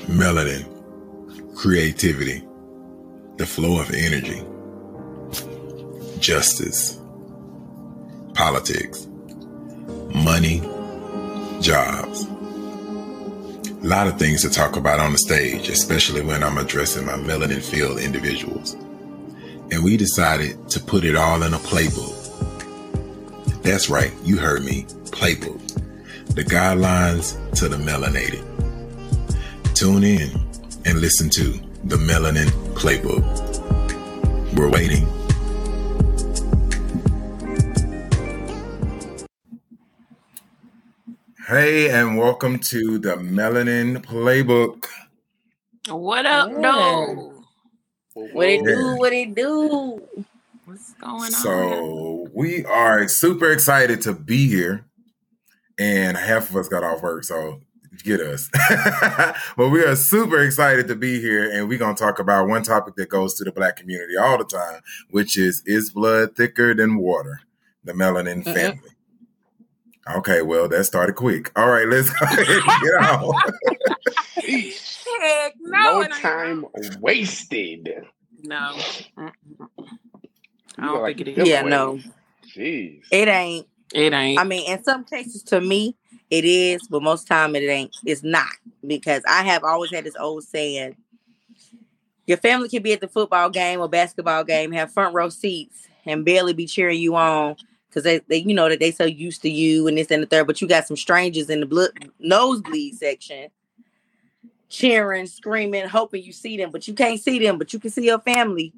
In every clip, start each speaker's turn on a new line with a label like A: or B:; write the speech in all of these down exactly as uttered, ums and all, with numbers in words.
A: melanin, creativity, the flow of energy, justice, politics, money, jobs. A lot of things to talk about on the stage, especially when I'm addressing my melanin-filled individuals. And we decided to put it all in a playbook. That's right, you heard me, playbook. The guidelines to the melanated. Tune in and listen to the Melanin Playbook. We're waiting. Hey, and welcome to the Melanin Playbook.
B: What up,
C: Yeah.
B: though?
C: What it
A: Yeah.
C: do? What it do?
B: What's going
A: So
B: on?
A: we are super excited to be here, and half of us got off work, so get us. But we are super excited to be here, and we're going to talk about one topic that goes to the Black community all the time, which is, is blood thicker than water? The melanin
C: Mm-mm.
A: family. Okay, well, that started quick. All right, let's go ahead and get on.
B: Heck, no,
D: No
B: it ain't.
D: time wasted.
B: No. Mm-mm. I
D: You
B: don't
D: like
B: think it
D: a
B: is.
C: Yeah,
D: giveaway.
C: no,
D: Jeez.
C: it ain't.
B: It ain't.
C: I mean, in some cases, to me, it is, but most time it ain't. It's not, because I have always had this old saying: your family can be at the football game or basketball game, have front row seats, and barely be cheering you on because they, they, you know, that they so used to you and this and the third. But you got some strangers in the blood nosebleed section cheering, screaming, hoping you see them, but you can't see them, but you can see your family.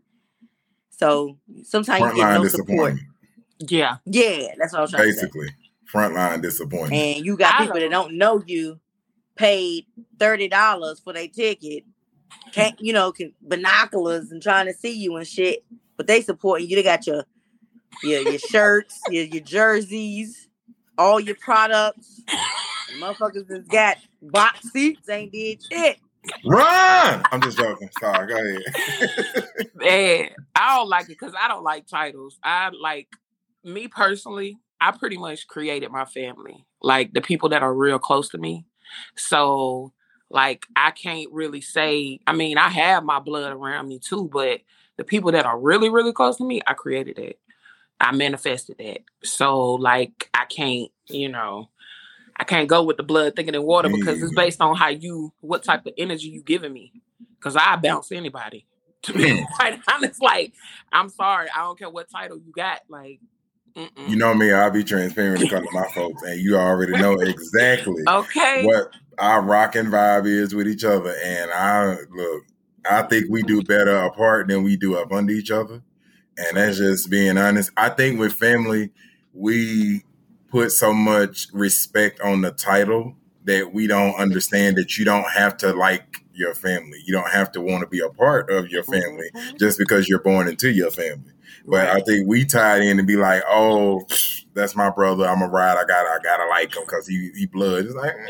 C: So sometimes you get
A: Frontline
C: no support.
A: disappointment,
B: Yeah.
C: Yeah, that's what I was trying to say.
A: basically. Frontline disappointment.
C: And you got
B: I
C: people that
B: know.
C: don't know you, paid thirty dollars for their ticket, can't, you know, can binoculars and trying to see you and shit, but they supporting you. They got your your, your shirts, your, your jerseys, all your products. The motherfuckers has got box seats, ain't did shit.
A: Run! I'm just joking. Sorry, go ahead.
B: Man, I don't like it because I don't like titles. I like, me personally, I pretty much created my family. Like, the people that are real close to me. So, like, I can't really say, I mean, I have my blood around me too, but the people that are really, really close to me, I created it. I manifested that. So, like, I can't, you know, I can't go with the blood thicker than water because it's
A: Mm.
B: based on how you, what type of energy you giving me. Because I bounce anybody. To be quite honest, like, I'm sorry, I don't care what title you got. Like, mm-mm.
A: You know me, I'll be transparent in front of my folks, and you already know exactly
B: Okay.
A: what our rock and vibe is with each other. And I look, I think we do better apart than we do up under each other. And that's just being honest. I think with family, we put so much respect on the title that we don't understand that you don't have to like your family. You don't have to want to be a part of your family
B: Mhm.
A: just because you're born into your family. But
B: Right.
A: I think we tied in to be like, oh, that's my brother. I'm a ride. I got, I gotta like him because he, he blood. It's like,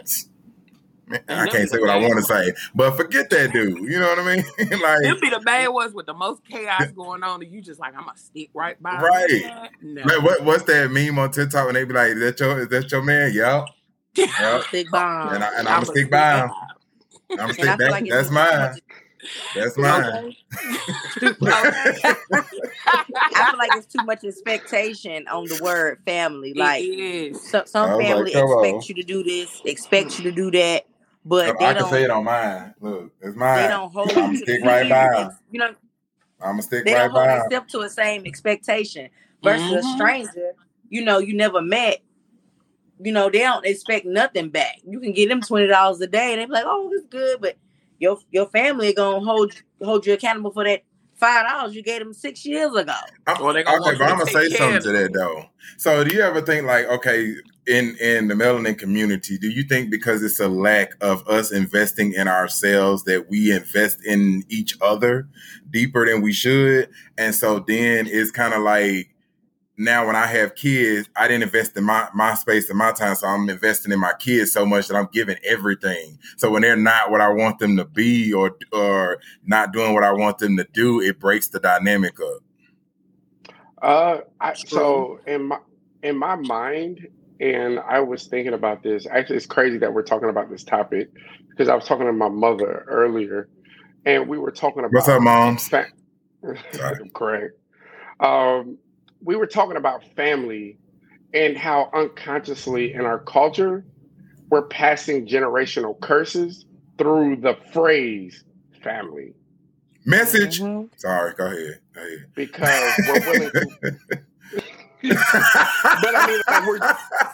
A: man, I
B: And them
A: can't
B: be
A: say
B: the
A: what I
B: bad
A: want to
B: ones.
A: say. But forget that dude. You know what I mean? Like,
B: Them be the bad ones with the most chaos going on, and you just like, I'm gonna stick right by
A: right.
B: that. No.
A: Man, what, what's that meme on TikTok when they be like, is that your, is that your man? Yep. Yep.
C: Stick bomb.
A: And, I, and I'm
B: I'm
A: going to stick by him. I'm going to
C: And I
A: stick,
C: feel
A: that,
C: like it's
A: that's
C: too
A: mine.
C: much.
A: That's mine.
B: Okay. Okay.
C: I feel like it's too much expectation on the word family.
B: It
C: Like,
B: is.
C: so, some
A: I was
C: family
A: like, come on.
C: expect you to do this, expect you to do that, but
A: I
C: they
A: can say it
C: don't.
A: on mine. Look, it's
C: They
A: mine.
C: don't hold
A: I'm
C: you
A: going to
C: to the
A: stick right by him.
C: ex- you know.
A: I'm going to stick
C: They
A: right
C: don't hold
A: by him.
C: themselves to the same expectation versus a
B: Mhm.
C: stranger. You know, you never met. You know, they don't expect nothing back. You can give them twenty dollars a day, and they be like, "Oh, this is good," but your your family gonna hold hold you accountable for that five dollars you gave them six years ago.
A: I'm-
B: Or they gonna
A: okay,
B: want
A: but
B: you
A: I'm
B: to
A: gonna say
B: take care
A: something
B: of
A: to
B: them.
A: that though. So, do you ever think like, okay, in in the melanin community, do you think because it's a lack of us investing in ourselves that we invest in each other deeper than we should, and so then it's kind of like, now when I have kids, I didn't invest in my, my space and my time. So I'm investing in my kids so much that I'm giving everything. So when they're not what I want them to be or or not doing what I want them to do, it breaks the dynamic up.
D: Uh, I,
B: True.
D: so in my in my mind, and I was thinking about this. Actually, it's crazy that we're talking about this topic because I was talking to my mother earlier, and we were talking
A: What's up,
D: about
A: moms?
D: fa-
A: Sorry.
D: Craig. Um, we were talking about family and how unconsciously in our culture we're passing generational curses through the phrase family
A: Message.
C: hmm
A: Sorry, go ahead. Go ahead.
D: because we're willing to. But I mean, like we're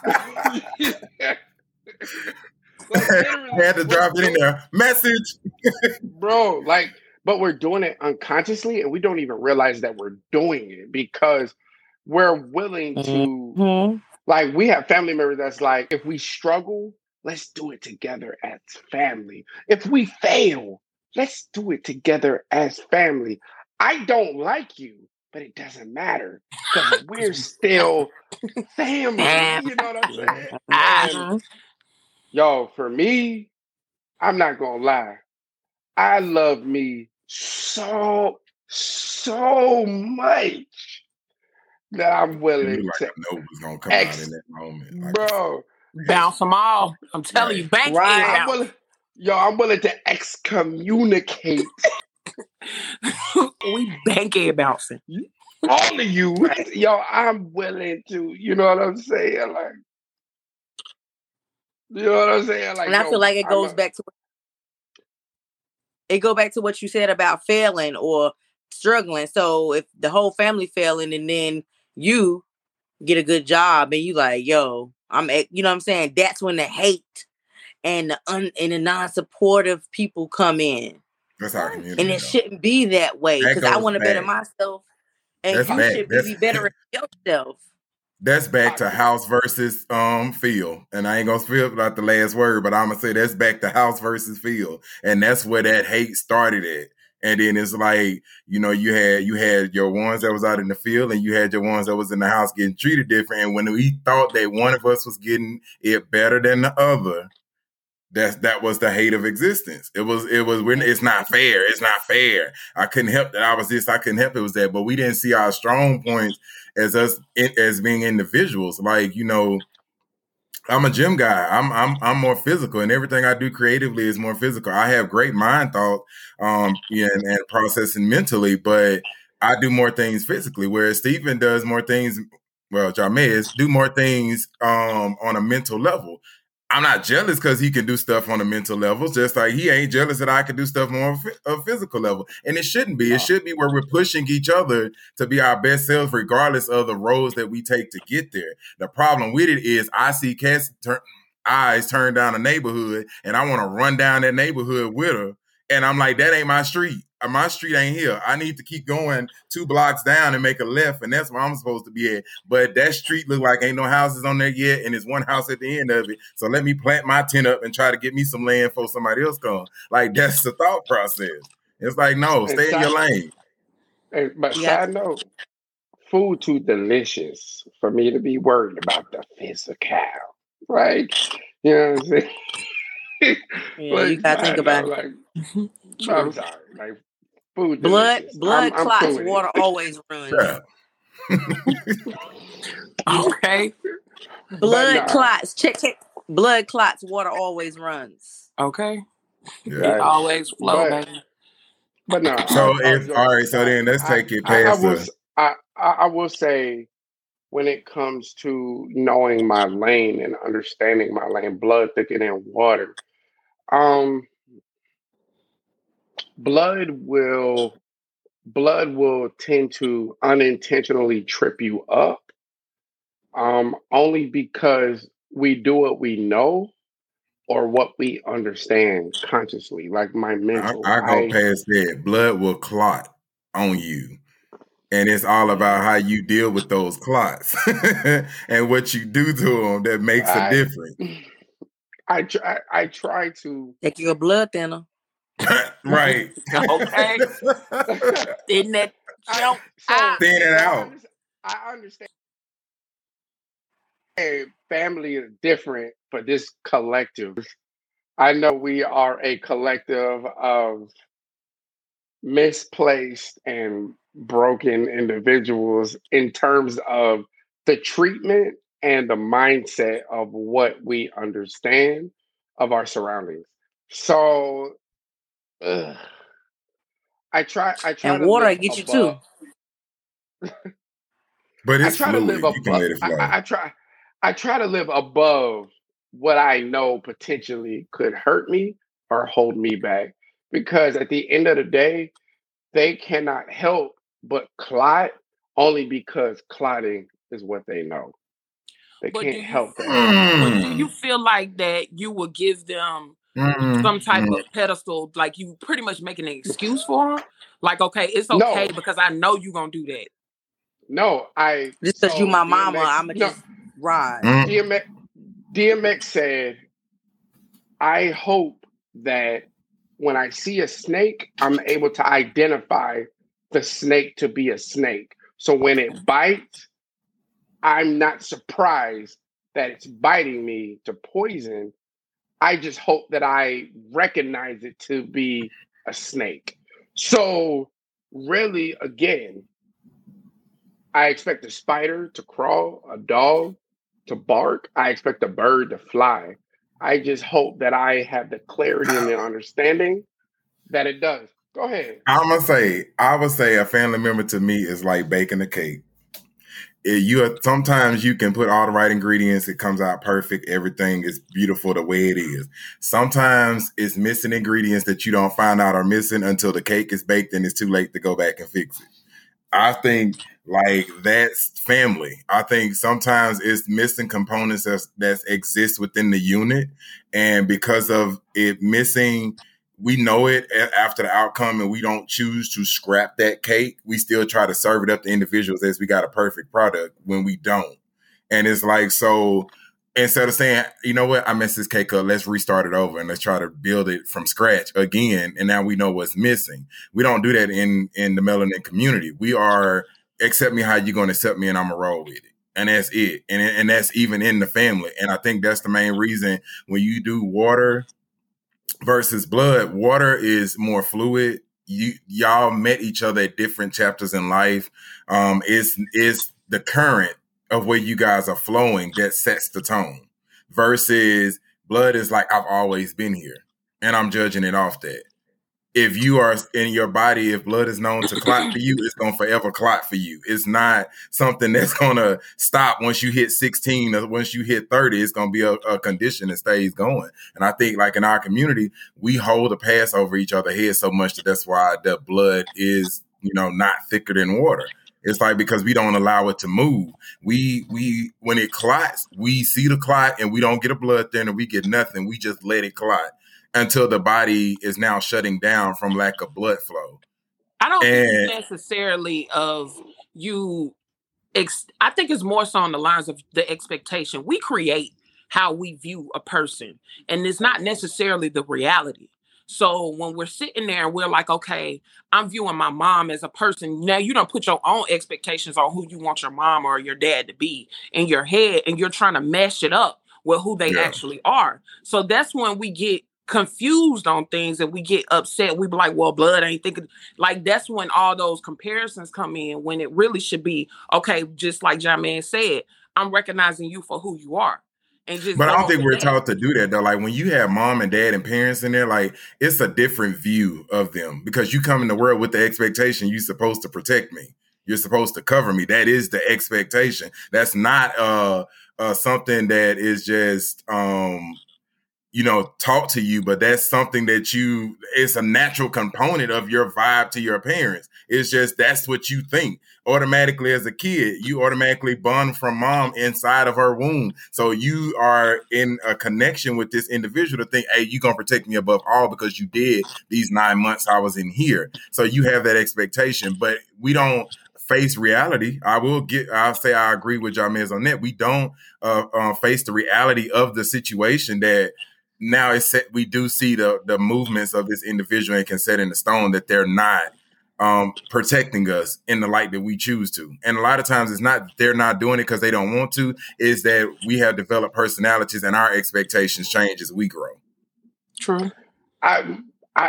D: like literally
A: Had to
D: we're
A: drop it in
D: doing,
A: there. Message.
D: bro. Like, but we're doing it unconsciously, and we don't even realize that we're doing it because we're willing to.
C: hmm
D: Like, we have family members that's like, if we struggle, let's do it together as family. If we fail, let's do it together as family. I don't like you, but it doesn't matter because we're still family. You know what I'm saying? And
C: hmm
D: yo, for me, I'm not gonna lie. I love me so, so much that I'm
A: You
D: willing
A: knew like
D: to
A: a note was gonna come out in
D: ex,
A: that moment. Like
D: bro.
B: Bounce them all. I'm telling
A: right.
B: you, Bankhead
C: Right.
D: I'm
B: bounce.
D: willing, yo, I'm willing to excommunicate
B: We Bankhead bouncing.
D: all of you.
C: Right.
D: Yo, I'm willing to, you know what I'm saying? Like, you know what I'm saying? Like,
C: And I feel
D: yo,
C: like it
D: I'm
C: goes
D: a,
C: back to it go back to what you said about failing or struggling. So if the whole family failing and then you get a good job and you like, yo, I'm, ex- you know what I'm saying? That's when the hate and the un- and the non-supportive people come in,
A: That's our
C: and
A: community
C: it
A: though.
C: shouldn't be that way
A: That
C: because I
A: goes
C: want to better
A: back.
C: myself, and
A: That's
C: you
A: back.
C: should
A: That's
C: be better yourself.
A: that's back
D: I,
A: to house versus um field. And I ain't gonna spill about the last word, but I'm gonna say that's back to house versus field. And that's where that hate started at. And then it's like, you know, you had you had your ones that was out in the field and you had your ones that was in the house getting treated different. And when we thought that one of us was getting it better than the other, that's that was the hate of existence. It was it was when it's not fair. It's not fair. I couldn't help that I was this. I couldn't help it was that. But we didn't see our strong points as us as being individuals. Like, you know, I'm a gym guy. I'm I'm I'm more physical, and everything I do creatively is more physical. I have great mind thought, um, yeah, and, and processing mentally, but I do more things physically. Whereas Stephen does more things. Well, Jamez do more things um, on a mental level. I'm not jealous because he can do stuff on a mental level, just like he ain't jealous that I can do stuff more on a physical level. And it shouldn't be. It
D: no,
A: should be where we're pushing each other to be our best selves, regardless of the roads that we take to get there. The problem with it is I see Cass turn, eyes turn down a neighborhood, and I want to run down that neighborhood with her. And I'm like, that ain't my street. My street ain't here. I need to keep going two blocks down and make a left, and that's where I'm supposed to be at. But that street look like ain't no houses on there yet, and there's one house at the end of it. So let me plant my tent up and try to get me some land before somebody else comes. Like, that's the thought process. It's like, no,
D: and
A: stay in
D: side,
A: your lane.
D: and, but
C: Yeah,
D: side note, food too delicious for me to be worried about the physical, right? You know what I'm saying?
C: yeah, you
D: Like,
C: gotta think
D: side note,
C: about it.
D: like, I'm
B: True.
D: sorry, like, food
C: Blood,
D: delicious. I'm
C: blood
D: I'm cool
C: clots,
D: with it.
C: water always runs.
A: Yeah.
B: Okay.
D: But
C: Blood
D: nah,
C: clots, check, check. Blood clots, water always runs.
B: Okay. It
A: Yeah.
D: right.
B: always flow,
D: But
B: baby.
D: but nah,
A: So
D: all, all
A: if all
D: jokes
A: right, so
D: aside,
A: then let's
D: I,
A: take it
D: I I
A: past
D: will
A: the
D: s- I, I I will say when it comes to knowing my lane and understanding my lane, blood thicker than water. Um, blood will blood will tend to unintentionally trip you up. Um, only because we do what we know or what we understand consciously, like my
A: I,
D: mental.
A: I go
D: I
A: past that. Blood will clot on you. And it's all about how you deal with those clots and what you do to them that makes a
D: I
A: difference.
D: I try I try to
C: Take your blood thinner.
A: Right.
B: Okay. Didn't that
D: I
B: jump
D: so
B: out?
A: Thin it
D: so I
A: out.
D: understand I understand family is different for this collective. I know we are a collective of misplaced and broken individuals in terms of the treatment and the mindset of what we understand of our surroundings. So ugh, I try. I try
C: And
D: to
C: water
D: live
C: get you
D: above.
C: too.
A: But
D: I
A: it's
D: try to live
A: fluid. You can
D: above.
A: let it
D: I,
A: flow.
D: I I try. I try to live above what I know potentially could hurt me or hold me back. Because at the end of the day, they cannot help but clot only because clotting is what they know. They
B: But do
D: can't
B: you
D: help that.
B: but do you
A: Mm.
B: feel like that you would give them
A: Mm.
B: some type
A: Mm.
B: of pedestal, like you pretty much making an excuse for them? Like, okay, it's okay
D: No,
B: because I know you're gonna do that.
D: no. I
C: Just because you
D: so
C: my mama,
D: D M X.
C: I'ma
D: No,
C: just ride.
A: Mm.
D: D M X. D M X said, "I hope that when I see a snake, I'm able to identify the snake to be a snake. So when it bites, I'm not surprised that it's biting me to poison. I just hope that I recognize it to be a snake." So, really, again, I expect a spider to crawl, a dog to bark. I expect a bird to fly. I just hope that I have the clarity and the understanding that it does. Go ahead.
A: I'm gonna say, I would say a family member to me is like baking a cake. It, you are, sometimes you can put all the right ingredients, it comes out perfect, everything is beautiful the way it is. Sometimes it's missing ingredients that you don't find out are missing until the cake is baked and it's too late to go back and fix it. I think like that's family. I think sometimes it's missing components that that exist within the unit, and because of it missing, we know it after the outcome, and we don't choose to scrap that cake. We still try to serve it up to individuals as we got a perfect product when we don't, and it's like so. Instead of saying, you know what, I messed this cake up, let's restart it over and let's try to build it from scratch again. And now we know what's missing. We don't do that in, in the melanin community. We are, accept me how you're going to accept me and I'm going to roll with it. And that's it. And, and that's even in the family. And I think that's the main reason when you do water versus blood, water is more fluid. You, y'all met each other at different chapters in life. Um, it's, it's the current of where you guys are flowing that sets the tone versus blood is like, I've always been here and I'm judging it off that. If you are in your body, if blood is known to clot for you, it's going to forever clot for you. It's not something that's going to stop once you hit sixteen or once you hit thirty. It's going to be a, a condition that stays going. And I think like in our community, we hold a pass over each other's head so much that that's why the blood is, you know, not thicker than water. It's like because we don't allow it to move. We we when it clots, we see the clot and we don't get a blood thinner. We get nothing. We just let it clot until the body is now shutting down from lack of blood flow.
B: I don't
A: and,
B: think it's necessarily of you. Ex- I think it's more so on the lines of the expectation. We create how we view a person, and it's not necessarily the reality. So when we're sitting there and we're like, okay, I'm viewing my mom as a person. Now you don't put your own expectations on who you want your mom or your dad to be in your head, and you're trying to mesh it up with who they
A: yeah.
B: actually are. So that's when we get confused on things and we get upset. We be like, well, blood ain't thinking. Like that's when all those comparisons come in, when it really should be, okay, just like John Man said, I'm recognizing you for who you are. And just
A: But I don't
B: going
A: think
B: with
A: we're
B: that.
A: taught to do that though. Like when you have mom and dad and parents in there, like it's a different view of them because you come in the world with the expectation you're supposed to protect me. You're supposed to cover me. That is the expectation. That's not uh, uh something that is just um you know, taught to you, but that's something that you, it's a natural component of your vibe to your parents. It's just, that's what you think. Automatically as a kid, you automatically bond from mom inside of her womb. So you are in a connection with this individual to think, hey, you're going to protect me above all because you did these nine months I was in here. So you have that expectation, but we don't face reality. I will get, I'll say I agree with Jamez on that. We don't uh, uh, face the reality of the situation that now it's set, we do see the the movements of this individual and can set in the stone that they're not um, protecting us in the light that we choose to. And a lot of times it's not they're not doing it because they don't want to. Is that we have developed personalities and our expectations change as we grow.
B: True.
D: I, I,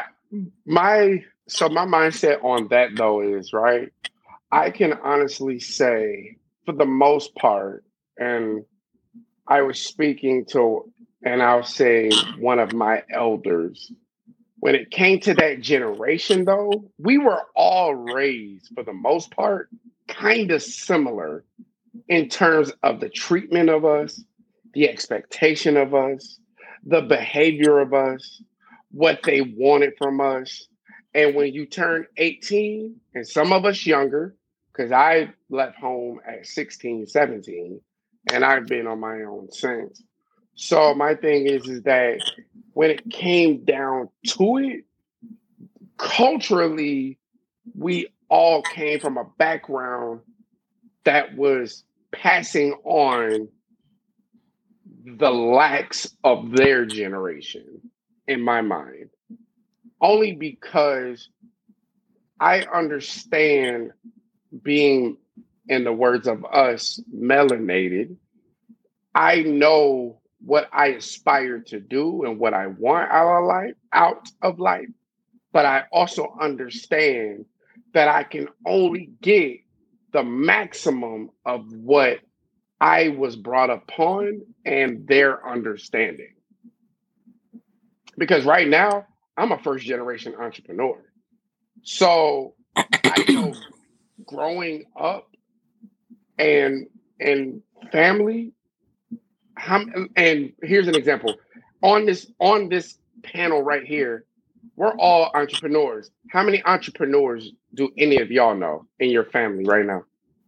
D: my, so my mindset on that though is right. I can honestly say, for the most part, and I was speaking to and I'll say one of my elders. When it came to that generation, though, we were all raised, for the most part, kind of similar in terms of the treatment of us, the expectation of us, the behavior of us, what they wanted from us. And when you turn eighteen, and some of us younger, because I left home at sixteen, seventeen, and I've been on my own since. So my thing is, is that when it came down to it, culturally, we all came from a background that was passing on the lacks of their generation, in my mind. Only because I understand being, in the words of us, melanated. I know what I aspire to do and what I want out of life, out of life. But I also understand that I can only get the maximum of what I was brought upon and their understanding. Because right now, I'm a first generation entrepreneur. So I know growing up and and family, how, and here's an example. On this on this panel right here, we're all entrepreneurs. How many entrepreneurs do any of y'all know in your family right now?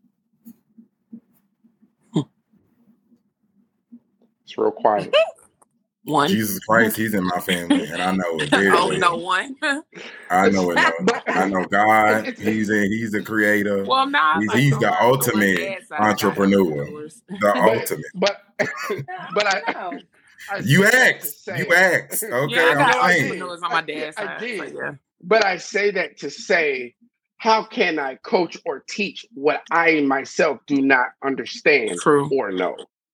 D: It's real quiet.
B: One.
A: Jesus Christ, he's in my family, and I know it very
B: Oh,
A: well.
B: no one.
A: I know it. No. I know God. He's a, he's the creator.
B: Well, nah,
A: he's
B: like
A: he's
B: on
A: the
B: my- on my
A: ultimate
B: dad's side, I got
A: entrepreneur.
B: entrepreneurs.
A: The
D: But
A: ultimate.
D: but but I,
C: No.
D: I
A: You
D: say that to
A: asked.
D: say-
A: You asked. Okay,
B: Yeah, I got
D: No, I
A: I'm saying.
D: did.
B: entrepreneurs on my
D: I-
B: dad's
D: I
B: side.
D: did.
B: So yeah.
D: But I say that to say, how can I coach or teach what I myself do not understand
B: True.
D: or know?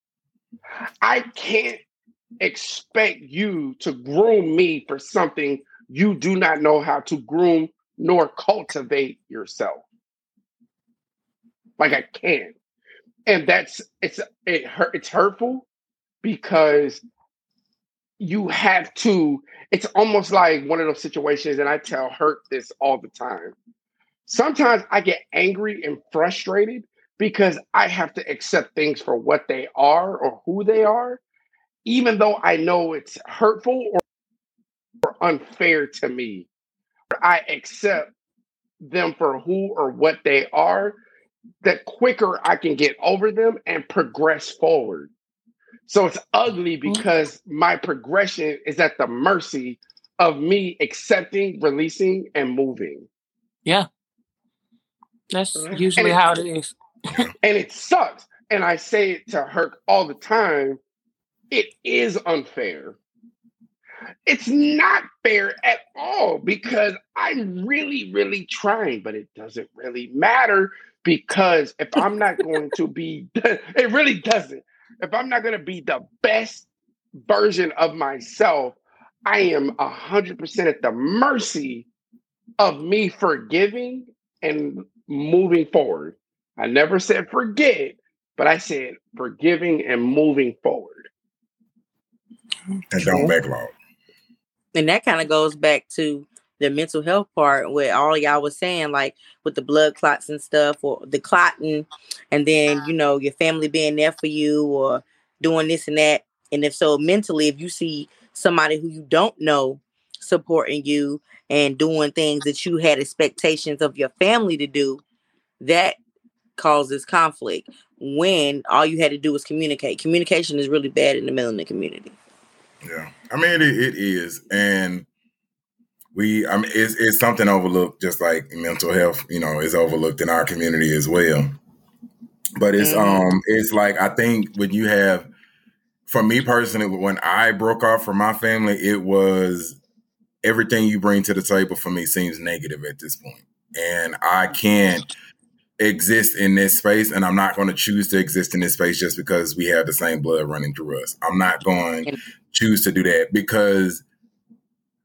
D: I can't expect you to groom me for something you do not know how to groom nor cultivate yourself. Like I can't. And that's it's it hurt it's hurtful because you have to, it's almost like one of those situations, and I tell Hurt this all the time. Sometimes I get angry and frustrated because I have to accept things for what they are or who they are, even though I know it's hurtful or, or unfair to me. I accept them for who or what they are, the quicker I can get over them and progress forward. So it's ugly because my progression is at the mercy of me accepting, releasing, and moving.
B: Yeah. That's
C: Mhm.
B: usually
D: And it-
B: how it is.
D: And it sucks. And I say it to her all the time. It is unfair. It's not fair at all because I'm really, really trying, but it doesn't really matter because if I'm not going to be, it really doesn't. If I'm not going to be the best version of myself, I am one hundred percent at the mercy of me forgiving and moving forward. I never said forget, but I said forgiving and moving forward.
A: And don't backlog.
C: And that kind of goes back to the mental health part where all y'all was saying, like with the blood clots and stuff, or the clotting, and then, you know, your family being there for you or doing this and that. And if so, mentally, if you see somebody who you don't know supporting you and doing things that you had expectations of your family to do, that causes conflict when all you had to do was communicate. Communication is really bad in the melanin community.
A: Yeah, I mean it, it is, and we, I mean, it's, it's something overlooked, just like mental health. You know, is overlooked in our community as well. But it's
C: Mhm.
A: um, it's like I think when you have, for me personally, when I broke off from my family, it was everything you bring to the table for me seems negative at this point, and I can't exist in this space, and I'm not going to choose to exist in this space just because we have the same blood running through us. I'm not going to choose to do that because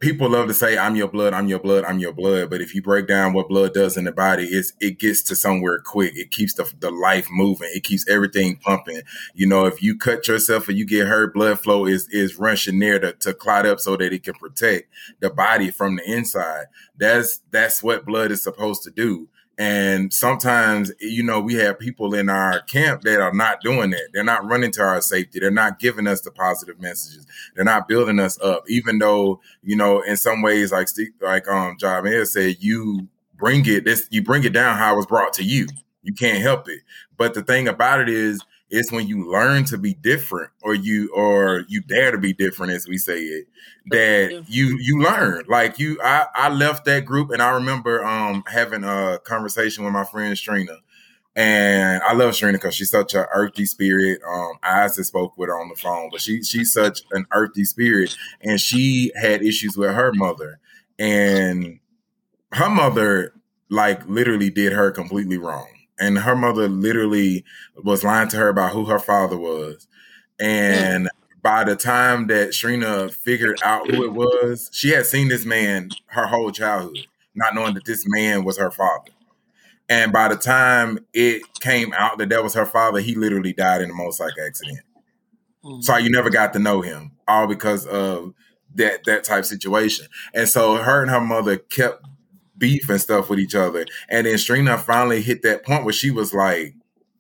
A: people love to say, I'm your blood, I'm your blood, I'm your blood. But if you break down what blood does in the body, it's, it gets to somewhere quick. It keeps the, the life moving. It keeps everything pumping. You know, if you cut yourself or you get hurt, blood flow is, is rushing there to, to clot up so that it can protect the body from the inside. That's, that's what blood is supposed to do. And sometimes, you know, we have people in our camp that are not doing that. They're not running to our safety. They're not giving us the positive messages. They're not building us up, even though, you know, in some ways, like Steve, like um, Jamel said, you bring it, this, you bring it down how it was brought to you. You can't help it. But the thing about it is, it's when you learn to be different, or you or you dare to be different, as we say it, that you you learn. Like you, I, I left that group, and I remember um having a conversation with my friend Strina, and I love Strina because she's such an earthy spirit. Um, I just spoke with her on the phone, but she she's such an earthy spirit, and she had issues with her mother, and her mother like literally did her completely wrong. And her mother literally was lying to her about who her father was. And by the time that Strina figured out who it was, she had seen this man her whole childhood, not knowing that this man was her father. And by the time it came out that that was her father, he literally died in a motorcycle accident. Mm-hmm. So you never got to know him, all because of that, that type situation. And so her and her mother kept beef and stuff with each other. And then Strina finally hit that point where she was like,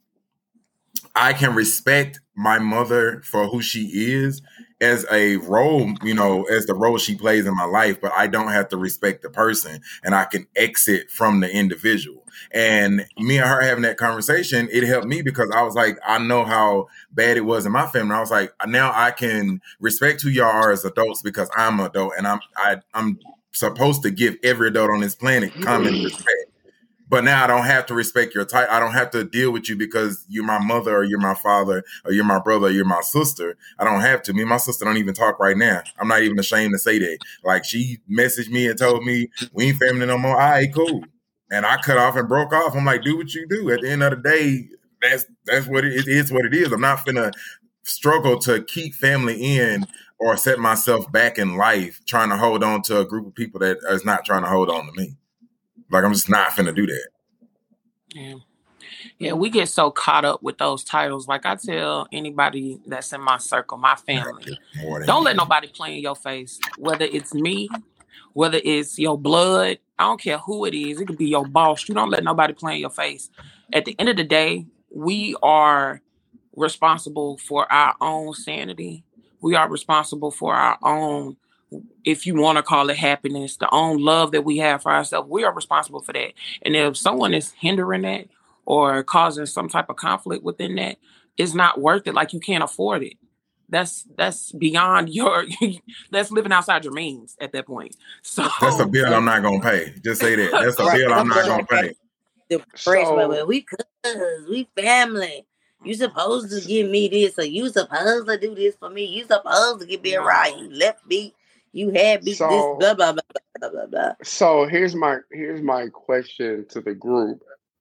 A: I can respect my mother for who she is as a role, you know, as the role she plays in my life, but I don't have to respect the person, and I can exit from the individual. And me and her having that conversation, it helped me because I was like, I know how bad it was in my family. I was like, now I can respect who y'all are as adults because I'm an adult, and I'm I, I'm supposed to give every adult on this planet common respect. But now I don't have to respect your type. I don't have to deal with you because you're my mother or you're my father or you're my brother or you're my sister. I don't have to. Me and my sister don't even talk right now. I'm not even ashamed to say that. Like, she messaged me and told me, we ain't family no more. All right, cool. And I cut off and broke off. I'm like, do what you do. At the end of the day, that's that's what it is. It's what it is. I'm not finna struggle to keep family in or set myself back in life trying to hold on to a group of people that is not trying to hold on to me. Like, I'm just not finna do that.
B: Yeah. Yeah, we get so caught up with those titles. Like, I tell anybody that's in my circle, my family, don't let nobody play in your face. Whether it's me, whether it's your blood, I don't care who it is. It could be your boss. You don't let nobody play in your face. At the end of the day, we are responsible for our own sanity. We are responsible for our own, if you want to call it happiness, the own love that we have for ourselves. We are responsible for that. And if someone is hindering that or causing some type of conflict within that, it's not worth it. Like, you can't afford it. That's that's beyond your, that's living outside your means at that point. So
A: that's a bill I'm not gonna pay. Just say that. That's a bill I'm not gonna pay.
C: The phrase, so, we cousins, we family. You supposed to give me this, or you supposed to do this for me. You supposed to give me a ride. You left me. You had me
D: so,
C: this blah blah blah blah blah blah.
D: So here's my here's my question to the group.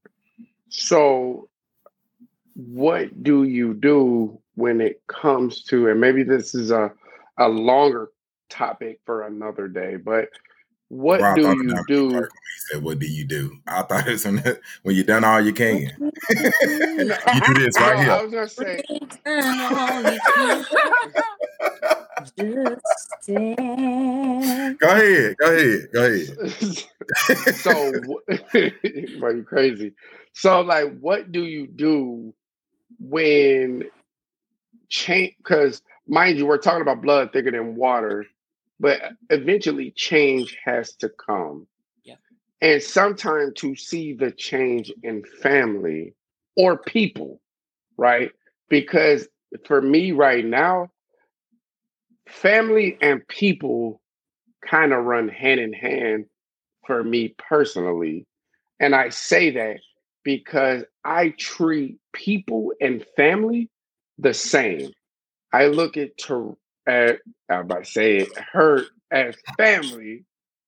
D: So, what do you do when it comes to, and maybe this is a a longer topic for another day, but what well, do you do?
A: He said, "What do you do?" I thought it's when, when you're done all you can. You do this right
D: no,
A: here.
D: I was gonna say.
A: Go ahead. Go ahead. Go ahead.
D: So, well, you crazy. So, like, what do you do when change? Because, mind you, we're talking about blood thicker than water. But eventually change has to come.
B: Yeah.
D: And sometimes to see the change in family or people, right? Because for me right now, family and people kind of run hand in hand for me personally. And I say that because I treat people and family the same. I look at to At, I was about to say it, her as family.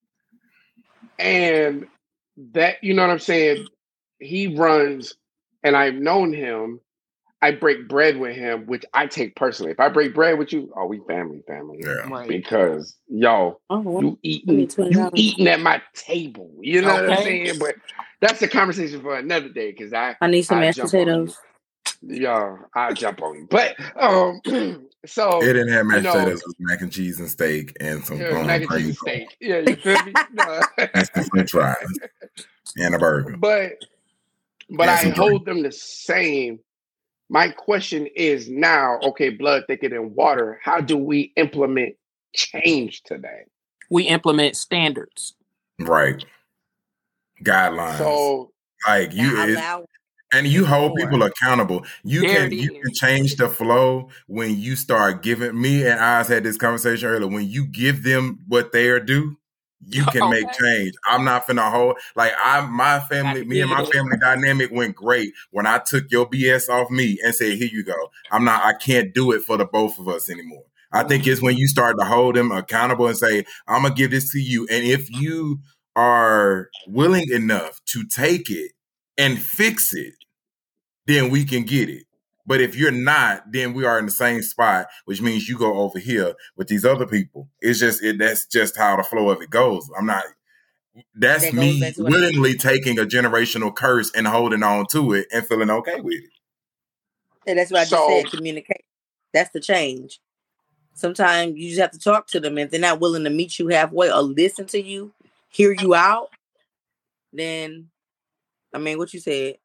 D: And that, you know what I'm saying? He runs, and I've known him. I break bread with him, which I take personally. If I break bread with you, oh, we family, family.
A: Yeah.
B: Right.
D: Because yo,
C: Oh, well,
D: you
C: I
D: eating,
C: need twenty
D: you
C: dollars.
D: eating at my table. You know what I'm
B: Okay.
D: saying? But that's a conversation for another day. Because I,
C: I need some
D: I
C: mashed
D: jump on
C: potatoes.
D: you. Yo, I jump on you. But um, so
A: It didn't have
D: you
A: mashed
D: know,
A: potatoes. It was mac and cheese and steak and some
D: it was
A: um,
D: mac and cheese
A: cream
D: and steak. Yeah, you feel me? No.
A: and some French fries and a burger
D: But but
A: and
D: I
A: some drink.
D: hold them the same. My question is now, okay, blood thicker than water. How do we implement change today?
B: We implement standards.
A: Right. Guidelines.
D: So
A: Like you
C: Now
A: is
C: allow
A: and you hold
C: more.
A: people accountable. You
B: There
A: can
B: it
A: you
B: is.
A: can change the flow when you start giving me and Oz had this conversation earlier. When you give them what they are due, you can make
B: Okay.
A: change. I'm not finna hold like I my
B: Got
A: family,
B: to
A: me and
B: give
A: my
B: it up.
A: family dynamic went great when I took your B S off me and said, here you go. I'm not I can't do it for the both of us anymore. I think it's when you start to hold them accountable and say, I'm gonna give this to you. And if you are willing enough to take it and fix it, then we can get it. But if you're not, then we are in the same spot, which means you go over here with these other people. It's just it, that's just how the flow of it goes. I'm not. That's
C: That goes
A: me
C: back to what I
A: willingly taking a generational curse and holding on to it and feeling okay with it.
C: And that's what I just
D: So-
C: said. Communicate. That's the change. Sometimes you just have to talk to them. If they're not willing to meet you halfway or listen to you, hear you out, then I mean, what you said.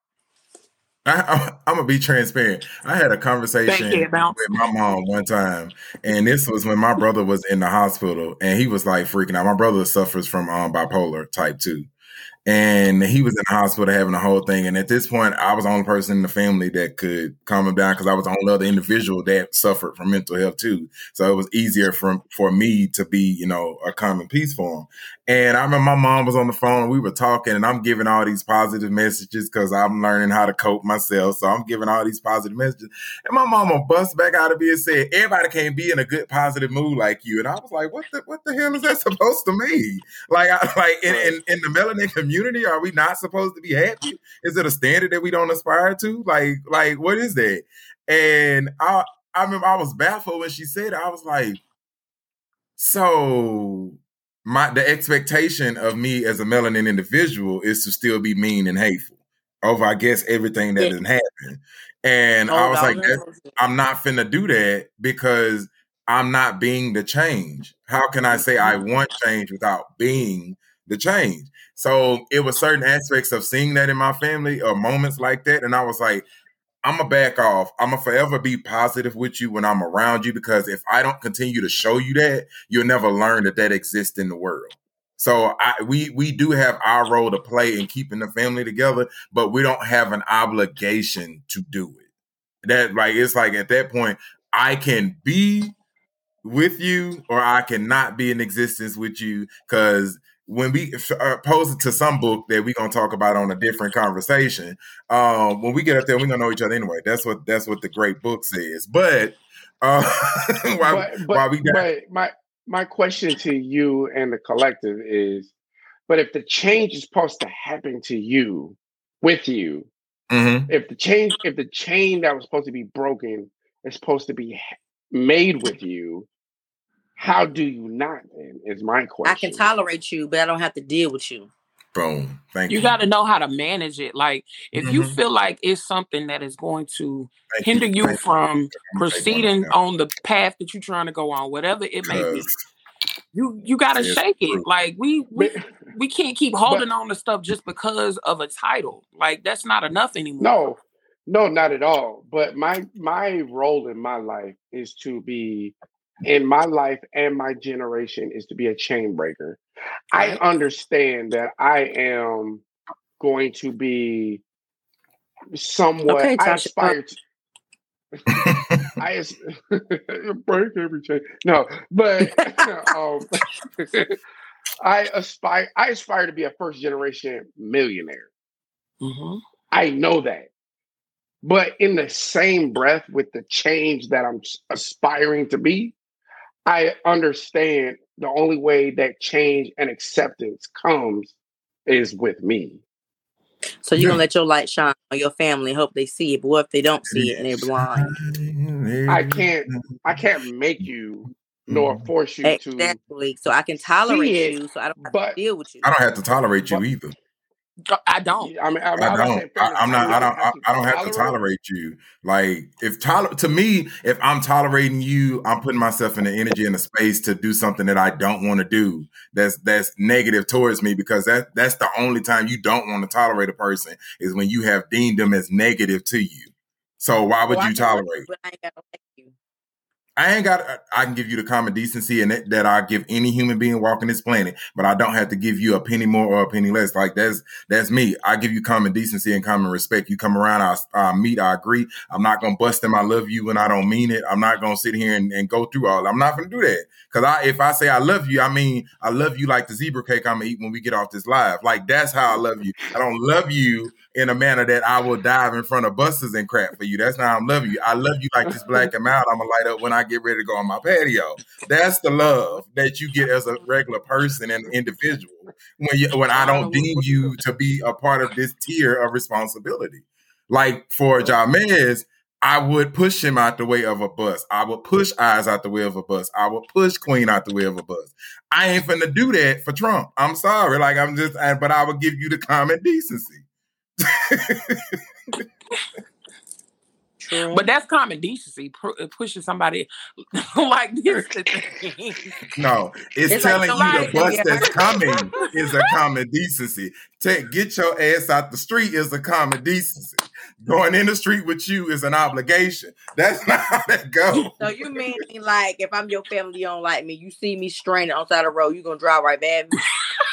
A: I, I'm gonna be transparent. I had a conversation
B: Bankhead bounce.
A: with my mom one time, and this was when my brother was in the hospital, and he was like freaking out. My brother suffers from um, bipolar type two, and he was in the hospital having the whole thing. And at this point, I was the only person in the family that could calm him down because I was the only other individual that suffered from mental health too. So it was easier for for me to be, you know, a calming piece for him. And I remember my mom was on the phone. We were talking, and I'm giving all these positive messages because I'm learning how to cope myself. So I'm giving all these positive messages. And my mama bust back out of me and said, "Everybody can't be in a good positive mood like you." And I was like, "What the what the hell is that supposed to mean?" Like, I, like in, in in the melanin community, are we not supposed to be happy? Is it a standard that we don't aspire to? Like, like what is that? And I I remember I was baffled when she said it. I was like, so. My the expectation of me as a melanin individual is to still be mean and hateful over, I guess, everything that
C: Yeah.
A: has happened. And I
C: Hold
A: was
C: all
A: like,
C: the
A: that's,
C: emotions.
A: I'm not finna do that because I'm not being the change. How can I say I want change without being the change? So it was certain aspects of seeing that in my family or moments like that. And I was like, I'm gonna back off. I'm gonna forever be positive with you when I'm around you, because if I don't continue to show you that, you'll never learn that that exists in the world. So I, we we do have our role to play in keeping the family together, but we don't have an obligation to do it. That like it's like at that point, I can be with you or I cannot be in existence with you, because when we uh, pose it to some book that we're gonna talk about on a different conversation, um, when we get up there, we're gonna know each other anyway. That's what that's what the great book says. But uh, why
D: but but,
A: why we got
D: but my my question to you and the collective is, but if the change is supposed to happen to you, with you,
A: Mhm.
D: if the change if the chain that was supposed to be broken is supposed to be ha- made with you, how do you not then is my
C: I
D: question.
C: can tolerate you, but I don't have to deal with you.
A: boom. Thank you.
B: You got to know how to manage it. Like, if you
A: Mhm.
B: feel like it's something that is going to
A: Thank
B: hinder you
A: Thank
B: from
A: I'm gonna take one
B: proceeding
A: right now,
B: on the path that you're trying to go on, whatever it may be,
A: 'cause
B: you you got to
A: it's
B: shake it.
A: true.
B: Like, we we
D: But,
B: we can't keep
D: but
B: holding on to stuff just because of a title. Like, that's not enough anymore.
D: no, no, not at all. But my my role in my life is to be in my life and my generation is to be a chain breaker. I
B: Right?
D: understand that I am going to be somewhat.
C: Okay,
D: I
C: Tasha. Uh,
D: aspire to. I as- break every chain. No, but um, I aspire. I aspire to be a first generation millionaire.
B: hmm
D: I know that. But in the same breath, with the change that I'm s- aspiring to be, I understand the only way that change and acceptance comes is with me.
C: So you're
A: Yeah.
C: gonna let your light shine on your family, hope they see it. But what if they don't see it and they're blind?
D: I can't I can't make you nor force you to
C: Exactly. So I can tolerate
D: see it,
C: you, so I don't have
D: but
C: to deal with you.
A: I don't have to tolerate you
D: But-
A: either.
B: I don't.
D: I mean, I,
A: I
D: I,
A: don't. I, I'm not. I don't. I, I don't have to tolerate you. Like if toler to me, if I'm tolerating you, I'm putting myself in the energy and the space to do something that I don't want to do. That's that's negative towards me because that that's the only time you don't want to tolerate a person is when you have deemed them as negative to you. So why would
C: Well, I
A: you
C: can love
A: tolerate?
C: you, but I ain't gotta like you.
A: I ain't got, I can give you the common decency and that, that I give any human being walking this planet, but I don't have to give you a penny more or a penny less. Like that's, that's me. I give you common decency and common respect. You come around, I, I meet, I agree. I'm not going to bust them. I love you when I don't mean it. I'm not going to sit here and, and go through all that. I'm not going to do that. Cause I, if I say I love you, I mean, I love you like the zebra cake I'm going to eat when we get off this live. Like that's how I love you. I don't love you in a manner that I will dive in front of buses and crap for you. That's not how I'm loving you. I love you like this black and mild I'm going to light up when I get ready to go on my patio. That's the love that you get as a regular person and individual when you, when I don't deem you to be a part of this tier of responsibility. Like for Jamez, I would push him out the way of a bus. I would push Eyes out the way of a bus. I would push Queen out the way of a bus. I ain't finna do that for Trump. I'm sorry. Like I'm just, but I would give you the common decency.
C: True.
B: But that's common decency, pu- pushing somebody like this.
A: No, it's,
C: It's like
A: telling you
B: somebody-
A: the bus
C: yeah.
A: that's coming is a common decency. Take, get your ass out the street is a common decency. Going in the street with you is an obligation. That's not how that goes.
C: So you mean like if I'm your family, you don't like me, you see me stranded on the side of the road, you gonna drive right by me?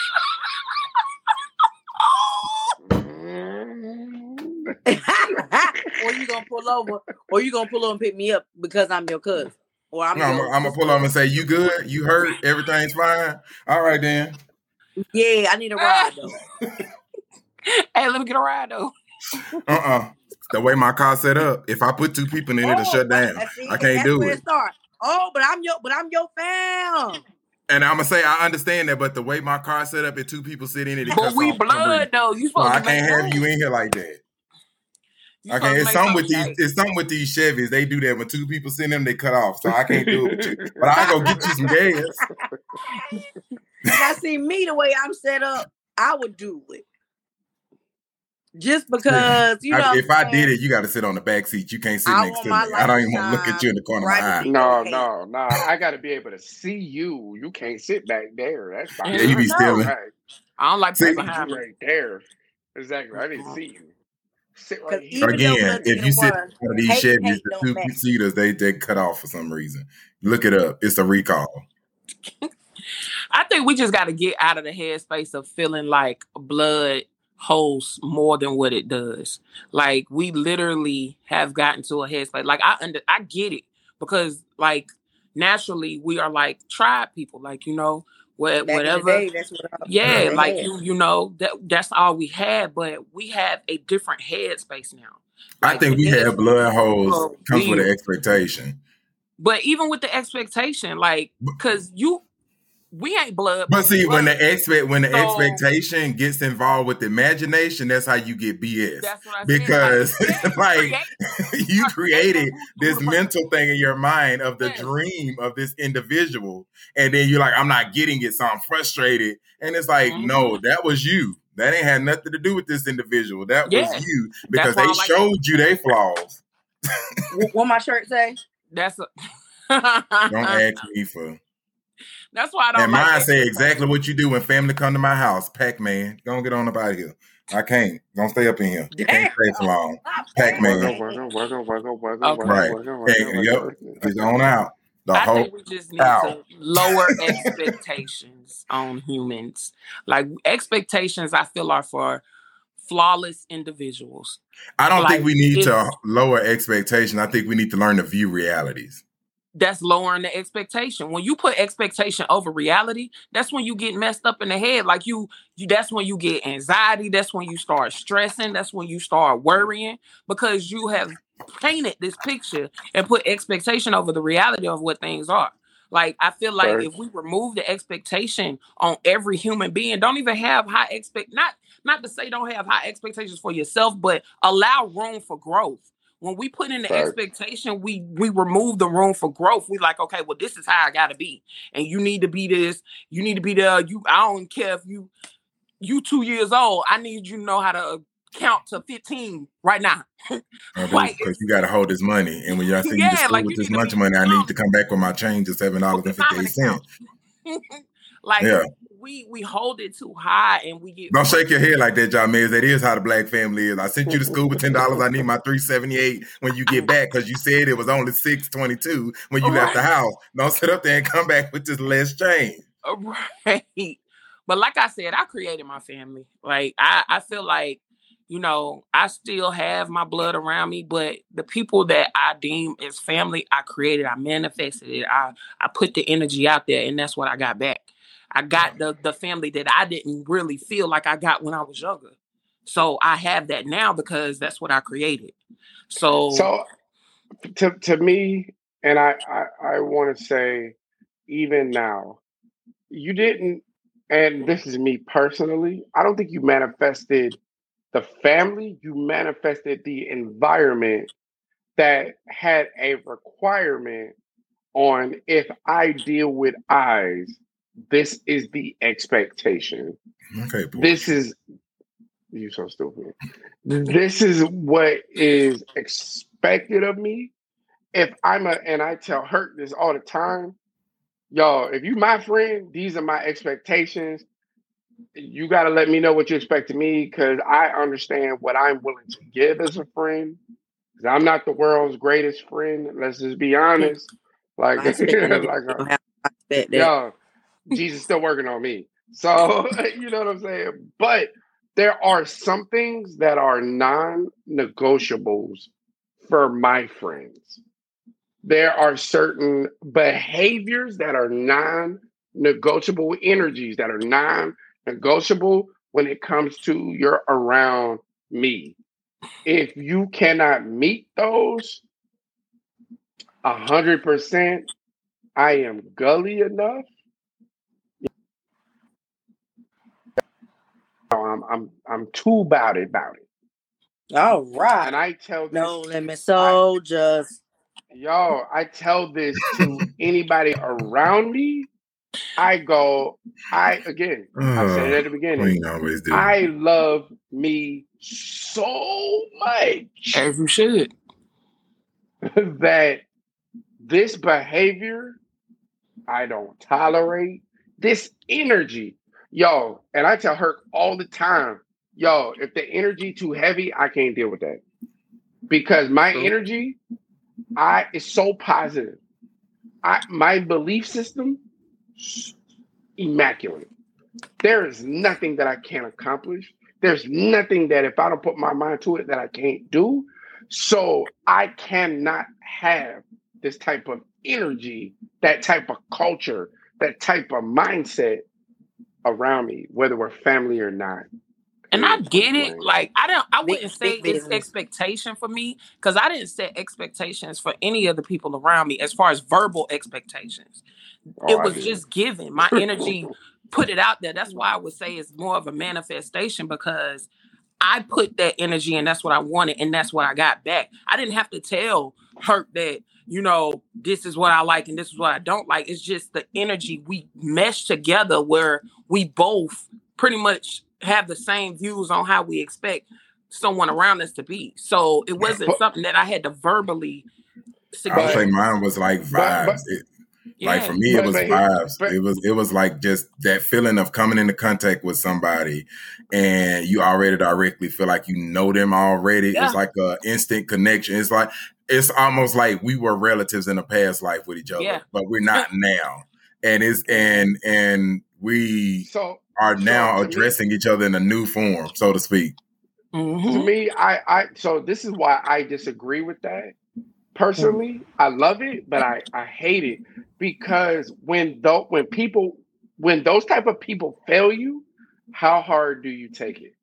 C: Or you gonna pull over, or you gonna pull over and pick me up because I'm your cousin, or I'm.
A: No, I'm,
C: your
A: I'm gonna pull up and say, "You good? You hurt? Everything's fine? All right, then."
C: Yeah, I need a ride though.
B: Hey, let me get a ride though.
A: Uh uh The way my car set up, if I put two people in it, it'll
C: Oh,
A: shut down.
C: but- see,
A: I can't
C: that's
A: do
C: where
A: it.
C: start. Oh, but I'm your, but I'm your fam.
A: And I'm gonna say I understand that, but the way my car set up, if two people sit in it, it
B: But
A: cuts
B: we
A: off for some
B: blood
A: reason.
B: though. You
A: So
B: supposed
A: I
B: to
A: can't
B: make
A: have
B: room.
A: you in here like that.
B: You
A: Okay,
B: supposed to
A: it's
B: make
A: something with
B: something
A: these.
B: right.
A: It's something with these Chevys. They do that when two people sit in them, they cut off. So I can't do it with you. But I go get you some gas.
C: Now, see me the way I'm set up, I would do it. Just because you know,
A: I,
C: what
A: if
C: I'm
A: I
C: saying?
A: did it, you got to sit on the back seat. You can't sit
C: I
A: next
C: want
A: to
C: my
A: me. I don't even
C: light
A: want to look at you in the corner
C: right
A: of my eye.
C: between
D: No,
C: your
D: no, no. I got to be able to see you. You can't sit back there. That's fine.
B: Yeah, you be
C: No.
A: stealing.
D: Right.
B: I don't like
A: See-
B: people
D: You
B: behind me.
D: right there. Exactly. I didn't see you. Sit right
C: Because
D: here.
C: even though
A: Again,
C: blood
A: if you sit
C: one,
A: in one of these
C: hate,
A: Chevys,
C: hate
A: the
C: don't
A: two
C: match.
A: seaters, they they cut off for some reason. Look it up. It's a recall.
B: I think we just got to get out of the headspace of feeling like blood holds more than what it does. Like we literally have gotten to a headspace. Like I under, I get it because like naturally we are like tribe people. Like you know what,
C: Back
B: whatever.
C: in the day, that's what I,
B: Yeah,
C: that's what
B: like
C: they had.
B: you, you know that that's all we had. But we have a different headspace now.
A: I
B: Like,
A: think we
B: this-
A: have blood holes
B: Oh,
A: comes with an
B: weird.
A: expectation.
B: But even with the expectation, like, because you, we ain't blood.
A: But see, when
B: blood.
A: the expect when the
B: So-
A: expectation gets involved with imagination, that's how you get B S.
B: That's what I said.
A: Because
B: Like,
A: like
B: create-
A: you
B: like,
A: created this
B: like-
A: mental thing in your mind of the
B: Yes.
A: dream of this individual, and then you're like, I'm not getting it, so I'm frustrated. And it's like,
B: Mhm.
A: no, that was you. That ain't had nothing to do with this individual. That
B: Yeah.
A: was you because
B: why
A: they
B: I like-
A: showed you their flaws.
C: What, what my shirt say?
B: That's a,
A: Don't ask me for.
B: That's why I don't
A: And
B: like
A: mine
B: that.
A: say exactly what you do when family come to my house. Pac-Man, don't get on up out of here. I can't. Don't stay up in here. You can't stay for long. Pac-Man.
D: Wiggle, wiggle, wiggle, wiggle, wiggle,
B: Okay.
D: wiggle,
A: Right.
D: wiggle,
A: Hey,
D: wiggle,
A: yep.
D: wiggle.
A: Get on out. The
B: I
A: whole
B: think we just need
A: Ow.
B: to lower expectations on humans. Like expectations, I feel are for flawless individuals.
A: I don't
B: like,
A: think we need to
B: it's-
A: lower expectation. I think we need to learn to view realities.
B: That's lowering the expectation. When you put expectation over reality, that's when you get messed up in the head. Like you, you that's when you get anxiety. That's when you start stressing. That's when you start worrying because you have painted this picture and put expectation over the reality of what things are. Like, I feel like
D: Right.
B: if we remove the expectation on every human being, don't even have high expect, not, not to say don't have high expectations for yourself, but allow room for growth. When we put in the
D: Right.
B: expectation, we we remove the room for growth. We like, okay, well, this is how I gotta be. And you need to be this, you need to be there. You I don't care if you you two years old. I need you to know how to count to fifteen right now.
A: Like, because you got to hold this money, and when y'all send you to
B: Yeah,
A: school
B: like
A: with
B: you
A: this
B: need to
A: lunch
B: be
A: money, I need to
B: common.
A: come back with my change of seven dollars and fifty eight
B: Common
A: cents.
B: account. Like
A: Yeah.
B: we we hold it too high, and we get
A: Don't shake your head like that, Jamez. That is how the black family is. I sent you to school with ten dollars. I need my three seventy eight when you get back because you said it was only six twenty two when you left the house. Don't sit up there and come back with this less change.
B: Right. But like I said, I created my family. Like I, I feel like, you know, I still have my blood around me, but the people that I deem as family, I created, I manifested it. I, I put the energy out there, and that's what I got back. I got the the family that I didn't really feel like I got when I was younger. So I have that now because that's what I created. So,
D: So to to me, and I I, I want to say, even now, you didn't, and this is me personally, I don't think you manifested the family, you manifested the environment that had a requirement on if I deal with eyes, this is the expectation.
A: Okay, boy.
D: This is, you so stupid. This is what is expected of me. If I'm a, and I tell Hurt this all the time, y'all, if you my friend, these are my expectations. You got to let me know what you expect of me because I understand what I'm willing to give as a friend. Because I'm not the world's greatest friend. Let's just be honest. Like,
C: I expect them to do
D: like,
C: what they don't have. I expect that.
D: yo, Jesus still working on me. So, you know what I'm saying? But there are some things that are non-negotiables for my friends. There are certain behaviors that are non-negotiable, energies that are non-negotiable when it comes to you're around me. If you cannot meet those a hundred percent, I am gully enough. I'm I'm I'm too about it about it.
C: All right.
D: And I tell this,
C: no limit soldiers.
D: Y'all, I tell this to anybody around me. I go, I again, I said it at the beginning.
A: Queen always do.
D: I love me so much
B: as you should.
D: that this behavior I don't tolerate. This energy, yo, and I tell her all the time, yo, if the energy too heavy, I can't deal with that because my energy, I is so positive. I my belief system, immaculate. There is nothing that I can't accomplish. There's nothing that if I don't put my mind to it that I can't do. So I cannot have this type of energy, that type of culture, that type of mindset around me, whether we're family or not.
B: And I get it.
D: Right.
B: Like I don't I
C: Big-
B: wouldn't say
C: big
B: it's
C: business.
B: expectation for me because I didn't set expectations for any of the people around me as far as verbal expectations.
D: Oh,
B: it
D: I
B: was
D: do.
B: just given. My energy put it out there. That's why I would say it's more of a manifestation because I put that energy and that's what I wanted and that's what I got back. I didn't have to tell Hurt that, you know, this is what I like and this is what I don't like. It's just the energy we mesh together where we both pretty much have the same views on how we expect someone around us to be. So it wasn't
D: But-
B: something that I had to verbally
A: I would say
B: suggest.
A: mine was like
D: But-
A: vibes.
D: but-
A: It-
B: Yeah.
A: Like for me,
D: But-
A: it was
D: but-
A: vibes.
D: but-
A: it was it was like just that feeling of coming into contact with somebody, and you already directly feel like you know them already.
B: Yeah.
A: It's like a instant connection. It's like it's almost like we were relatives in a past life with each other,
B: Yeah.
A: but we're not now. And it's and and we
D: So
A: are
D: so
A: now
D: to me-
A: addressing each other in a new form, so to speak.
B: Mhm.
D: to me, I, I so this is why I disagree with that. Personally, I love it, but I, I hate it because when though when people when those type of people fail you, how hard do you take it?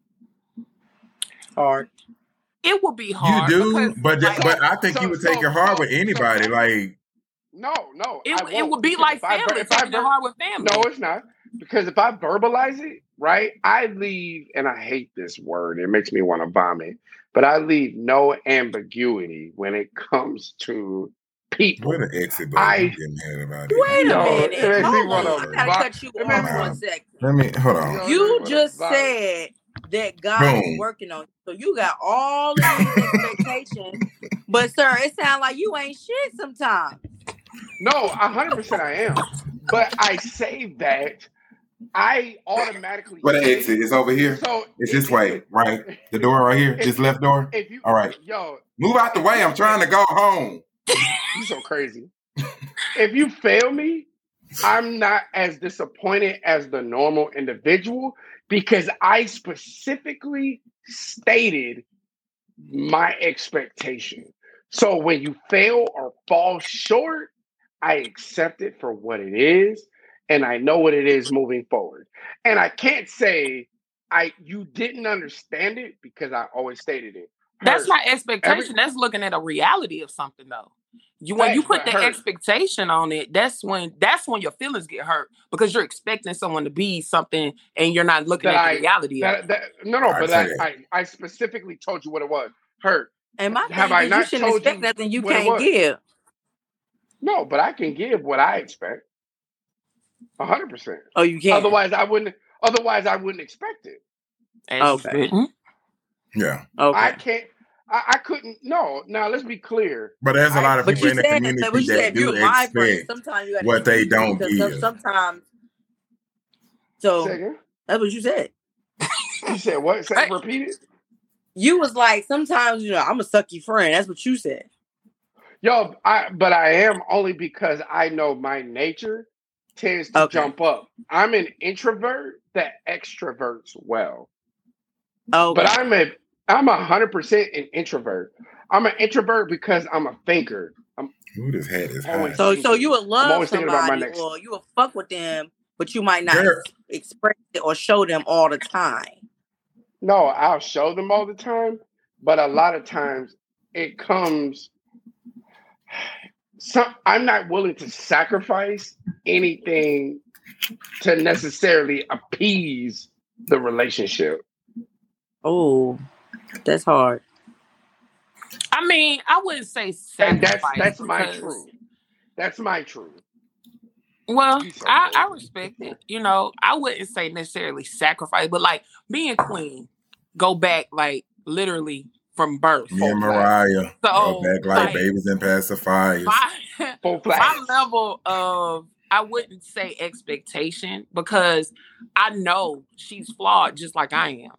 C: Hard.
B: It would be hard.
A: You do,
B: because,
A: but
B: like,
A: but I think
D: so-
A: you would take
D: so-
A: it hard
D: so-
A: with anybody.
D: so-
A: like
D: No, no,
B: It,
D: I
B: it would
D: won't,
B: be
D: because
B: like
D: if I ver-
B: family.
D: if I
B: Taking it
D: ver-
B: hard with family.
D: No, it's not. Because if I verbalize it, right, I leave, and I hate this word. It makes me want to vomit. But I leave no ambiguity when it comes to people.
A: Where the exit button?
D: I
A: I'm getting mad about it.
C: Wait a
D: Yo,
C: minute.
D: it makes me
C: Hold
D: want
C: on.
D: to
C: I gotta
D: vomit.
C: cut you
D: It
C: off
D: makes
C: for
A: Nah.
C: a second.
A: Let me hold on.
D: Yo, it
C: You
D: makes me wanna
C: just
D: vomit.
C: said that God is
A: Boom.
C: working on you. So you got all of these expectations. But sir, it sounds like you ain't shit sometimes.
D: No, a hundred percent I am. But I say that I automatically
A: Where the
D: say-
A: exit is over here.
D: So
A: It's
D: if
A: this
D: you-
A: way, right? The door right here.
D: if
A: This
D: you-
A: left door.
D: If you
A: All right.
D: yo,
A: Move out the
D: if
A: way.
D: you-
A: I'm trying to go home.
D: you so crazy. If you fail me, I'm not as disappointed as the normal individual because I specifically stated my expectation. So when you fail or fall short, I accept it for what it is, and I know what it is moving forward. And I can't say I you didn't understand it because I always stated it.
B: That's
D: Hurt.
B: not expectation.
D: Every-
B: That's looking at a reality of something, though. You when
D: Facts,
B: you put
D: but
B: the
D: hurt.
B: expectation on it, that's when that's when your feelings get hurt because you're expecting someone to be something and you're not looking
D: That
B: at
D: I-
B: the reality of
D: That,
B: it.
D: that, no, no,
A: All right,
D: but
A: say
D: I,
A: that.
D: I, I specifically told you what it was. Hurt.
C: And my
D: Have
C: thing
D: I
C: is you
D: not
C: shouldn't
D: told
C: expect
D: you
C: nothing you
D: what it
C: can't
D: was?
C: give.
D: No, but I can give what I expect. A hundred percent.
C: Oh, you can't.
D: Otherwise, I wouldn't. Otherwise, I wouldn't expect it.
B: As it's
C: Okay.
B: written.
A: Yeah.
C: Okay.
D: I can't. I, I couldn't. No. Now let's be clear.
A: But there's a
D: I-
A: lot of
C: But
A: people
C: you
A: in the
C: said,
A: community
C: but you said
A: that
C: if you're
A: do
C: my friend,
A: expect
C: sometimes you gotta
A: what they
C: excuse me
A: don't
C: because some-
A: give.
C: sometimes. So
D: Second.
C: that's what you said.
D: You said what? Say,
B: Hey.
D: repeat it.
C: You was like, sometimes, you know, I'm a sucky friend. That's what you said.
D: Yo, I. But I am only because I know my nature tends to
C: Okay.
D: jump up. I'm an introvert that extroverts well.
C: Oh,
D: But I'm a I'm a hundred percent an introvert. I'm an introvert because I'm a thinker. I'm
A: Ooh, this hat is
D: always
A: hot.
C: so
D: thinking.
C: so you would
D: I'm
C: love
D: always thinking about my
C: somebody
D: next.
C: or you would fuck with them, but you might not
A: Girl.
C: ex- express it or show them all the time.
D: No, I'll show them all the time, but a lot of times it comes. Some I'm not willing to sacrifice anything to necessarily appease the relationship.
C: Oh, that's hard.
B: I mean, I wouldn't say
D: And
B: sacrifice.
D: that's that's my
B: because-
D: truth. That's my truth.
B: Well,
D: He's so
B: I, I
D: crazy.
B: respect it. You know, I wouldn't say necessarily sacrifice, but like being queen, go back like literally from birth.
A: Me and
D: Full flat.
A: Mariah
B: So,
A: go back like,
B: like,
A: babies and pacifiers.
B: My,
D: Full
B: my
D: flat.
B: level of, I wouldn't say expectation because I know she's flawed just like I am.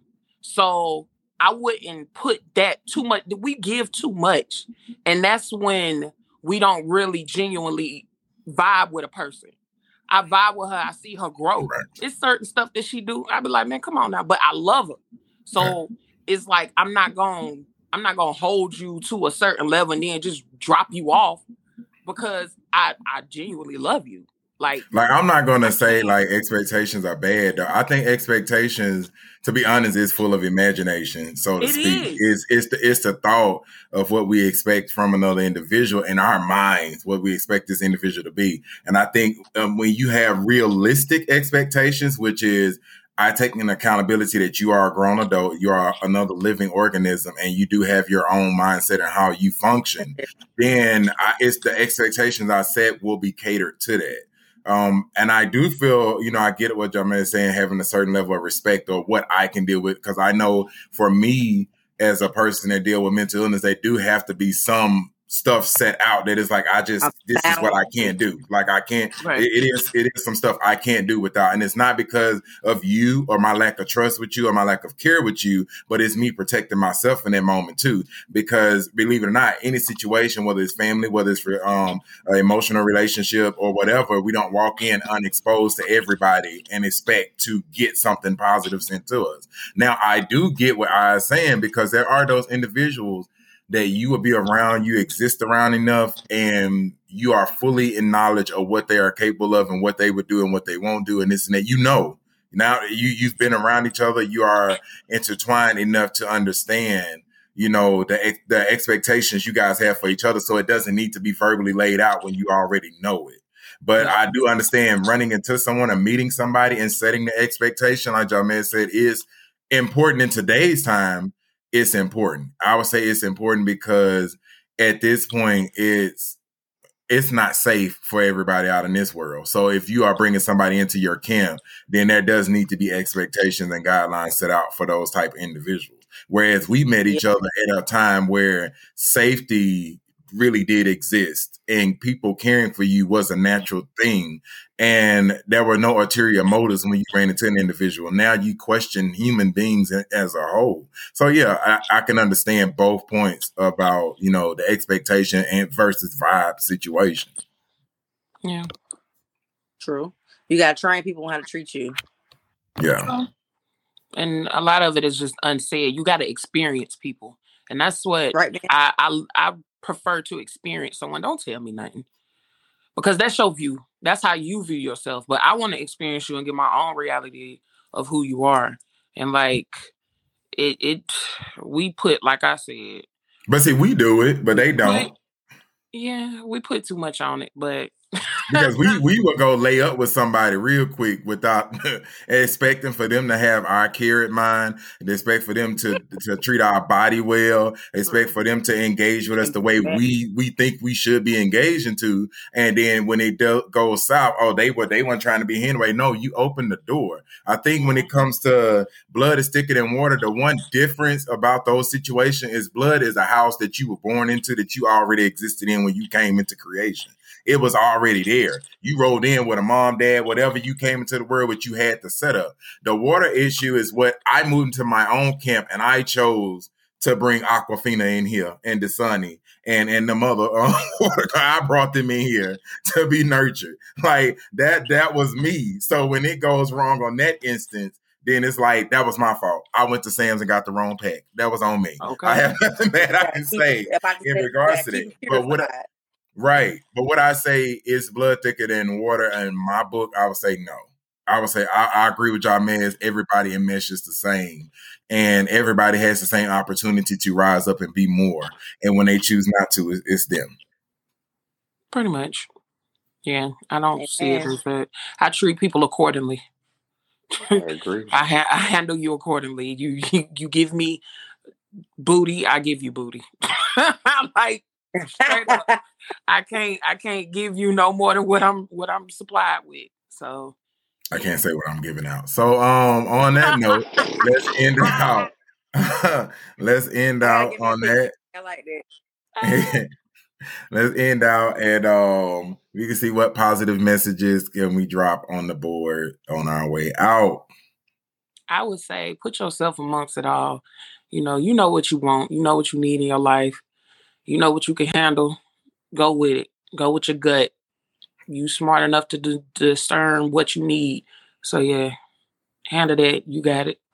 B: So I wouldn't put that too much. We give too much. And that's when we don't really genuinely vibe with a person. I vibe with her. I see her grow.
A: Right.
B: It's certain stuff that she do. I be like, man, come on now. But I love her. So it's like, I'm not going, I'm not going to hold you to a certain level and then just drop you off because I, I genuinely love you. Like,
A: Like, I'm not going
B: I
A: to say
B: can't-
A: like expectations are bad though. I think expectations, to be honest, is full of imagination, so to
B: It
A: speak.
B: is.
A: It's, it's the, it's the thought of what we expect from another individual in our minds, what we expect this individual to be. And I think um, when you have realistic expectations, which is I take in accountability that you are a grown adult, you are another living organism, and you do have your own mindset and how you function, then I, it's the expectations I set will be catered to that. Um, and I do feel, you know, I get what Jermaine is saying, having a certain level of respect or what I can deal with. Cause I know for me as a person that deal with mental illness, they do have to be some stuff set out that is like, I just, this is what I can't do. Like I can't,
B: Right.
A: it, it is, it is some stuff I can't do without. And it's not because of you or my lack of trust with you or my lack of care with you, but it's me protecting myself in that moment too. Because believe it or not, any situation, whether it's family, whether it's for, um, an emotional relationship or whatever, we don't walk in unexposed to everybody and expect to get something positive sent to us. Now, I do get what I was saying because there are those individuals that you will be around, you exist around enough, and you are fully in knowledge of what they are capable of and what they would do and what they won't do, and this and that. You know, now you you've been around each other, you are intertwined enough to understand you know, the the expectations you guys have for each other, so it doesn't need to be verbally laid out when you already know it. But I do understand running into someone or meeting somebody and setting the expectation, like Jamez said, is important in today's time. It's important. I would say it's important because at this point, it's it's not safe for everybody out in this world. So if you are bringing somebody into your camp, then there does need to be expectations and guidelines set out for those type of individuals. Whereas we met each other at a time where safety really did exist and people caring for you was a natural thing. And there were no ulterior motives when you ran into an individual. Now you question human beings as a whole. So yeah, I, I can understand both points about, you know, the expectation and versus vibe situation.
B: Yeah.
C: True. You got to train people how to treat you.
A: Yeah.
B: And a lot of it is just unsaid. You got to experience people. And that's what
C: right,
B: I, I, I prefer to experience someone. Don't tell me nothing. Because that's your view. That's how you view yourself. But I want to experience you and get my own reality of who you are. And like, it, it we put, like I said.
A: But see, we do it, but they don't.
B: Put, yeah, we put too much on it, but.
A: Because we, we would go lay up with somebody real quick without expecting for them to have our care in mind, and expect for them to, to treat our body well, expect for them to engage with us the way we, we think we should be engaged into. And then when it do, goes south, oh, they were they weren't trying to be anyway. No, you open the door. I think when it comes to blood is thicker than water, the one difference about those situations is blood is a house that you were born into, that you already existed in when you came into creation. It was already there. You rolled in with a mom, dad, whatever you came into the world with, you had to set up. The water issue is what I moved into my own camp, and I chose to bring Aquafina in here and Dasani and, and the mother. Uh, I brought them in here to be nurtured. Like that, that was me. So when it goes wrong on that instance, then it's like, that was my fault. I went to Sam's and got the wrong pack. That was on me.
B: Okay.
A: I have nothing bad I can say in regards to that. But what I, Right. But what I say is blood thicker than water. In my book, I would say no. I would say I, I agree with y'all, man. Everybody in mesh is the same. And everybody has the same opportunity to rise up and be more. And when they choose not to, it's, it's them.
B: Pretty much. Yeah. I don't yeah. see it as that. I treat people accordingly.
D: I agree.
B: I, ha- I handle you accordingly. You, you you give me booty, I give you booty. I'm like, straight up. I can't I can't give you no more than what I'm what I'm supplied with. So
A: I can't say what I'm giving out. So um on that note, let's end out. let's end out on that.
C: I like that.
A: Let's end out and um we can see what positive messages can we drop on the board on our way out.
B: I would say put yourself amongst it all. You know, you know what you want, you know what you need in your life, you know what you can handle. Go with it. Go with your gut. You smart enough to d- discern what you need. So yeah, handle that. You got it.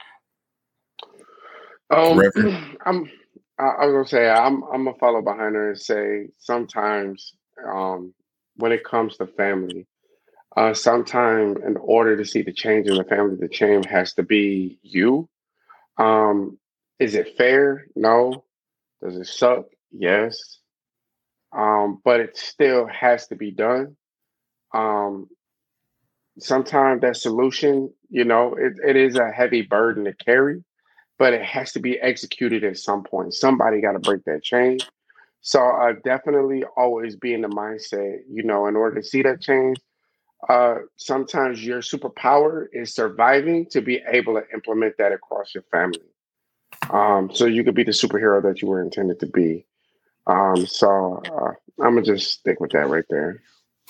D: Um, I'm. I, I was gonna say I'm. I'm gonna follow behind her and say sometimes, um, when it comes to family, uh, sometimes in order to see the change in the family, the change has to be you. Um, is it fair? No. Does it suck? Yes. Um, but it still has to be done. Um, sometimes that solution, you know, it, it is a heavy burden to carry, but it has to be executed at some point. Somebody got to break that chain. So uh, definitely always be in the mindset, you know, in order to see that change, uh, sometimes your superpower is surviving to be able to implement that across your family. Um, so you could be the superhero that you were intended to be. Um, so uh, I'm gonna just stick with that right there.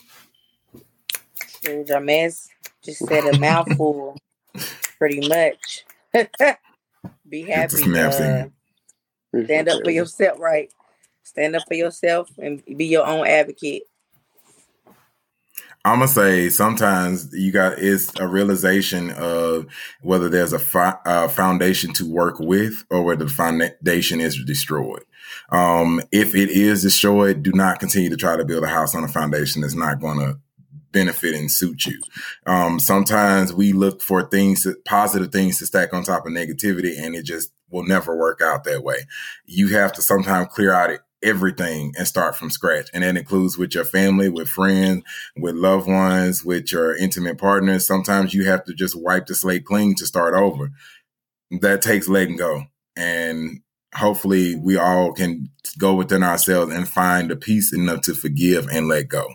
C: Jamez just said a mouthful, pretty much. Be happy. Uh, stand up for yourself, right? Stand up for yourself and be your own advocate.
A: I'm gonna say sometimes you got it's a realization of whether there's a fi- uh, foundation to work with or whether the foundation is destroyed. Um, if it is destroyed, do not continue to try to build a house on a foundation that's not going to benefit and suit you. Um, sometimes we look for things, positive things to stack on top of negativity, and it just will never work out that way. You have to sometimes clear out everything and start from scratch. And that includes with your family, with friends, with loved ones, with your intimate partners. Sometimes you have to just wipe the slate clean to start over. That takes letting go. And hopefully we all can go within ourselves and find the peace enough to forgive and let go.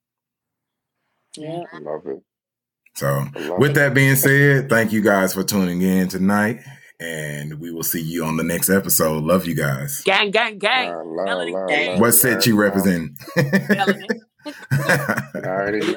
C: Yeah.
D: I love it.
A: So with that being said, thank you guys for tuning in tonight. And we will see you on the next episode. Love you guys.
B: Gang, gang, gang.
D: Love, love,
B: Melanin
D: love,
B: gang.
D: love,
A: What set you representing?
B: Melanin.
D: Alrighty.